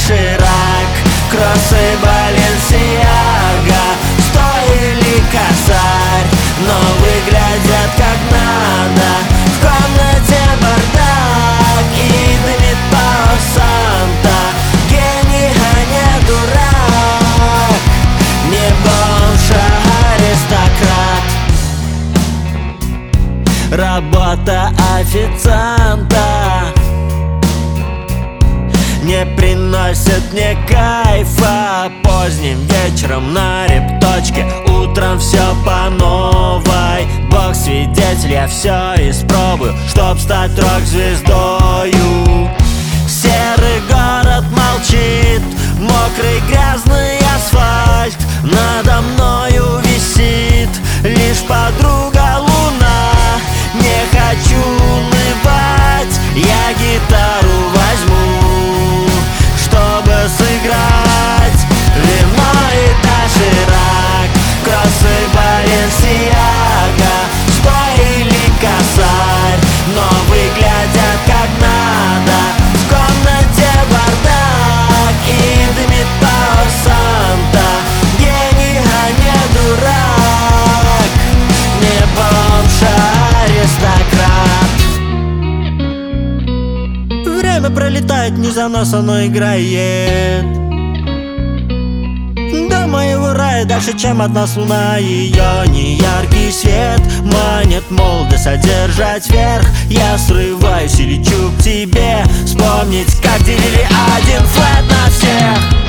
доширак, кроссы Баленсиага, стой или косарь, но выглядят как надо. В комнате бардак и дымит Пало Санта. Гений, а не дурак, не бомж, а аристократ. Работа официанта не приносит мне кайфа. Поздним вечером на репточке, утром все по новой. Бог свидетель, я все испробую, чтоб стать рок-звездою. Серый город молчит, мокрый грязный асфальт. Надо мною висит лишь подруга луна. Не хочу унывать, я гитару возьму, чтобы сыграть. Вино и доширак, кроссы Баленсиага, стой или косарь, но выглядят как надо. В комнате бардак и дымит Пало Санта. Гений, а не дурак, не бомж, а аристократ. Время пролетает не за нас, оно играет до моего рая дальше, чем от нас луна. Ее неяркий свет манит молодость одержать верх. Я срываюсь и лечу к тебе, вспомнить, как делили один флэт на всех.